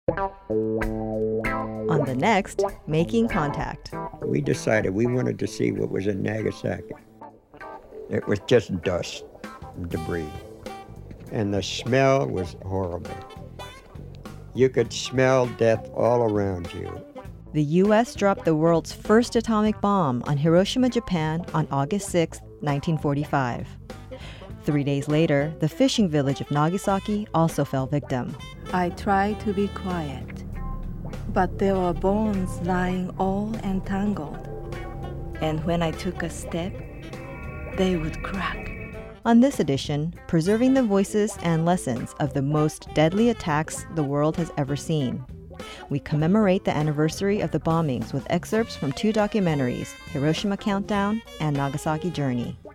On the next, Making Contact. We decided we wanted to see what was in Nagasaki. It was just dust, debris. And the smell was horrible. You could smell death all around you. The U.S. dropped the world's first atomic bomb on Hiroshima, Japan on August 6, 1945. 3 days later, the fishing village of Nagasaki also fell victim. I tried to be quiet, but there were bones lying all entangled. And when I took a step, they would crack. On this edition, preserving the voices and lessons of the most deadly attacks the world has ever seen. We commemorate the anniversary of the bombings with excerpts from two documentaries, Hiroshima Countdown and Nagasaki Journey.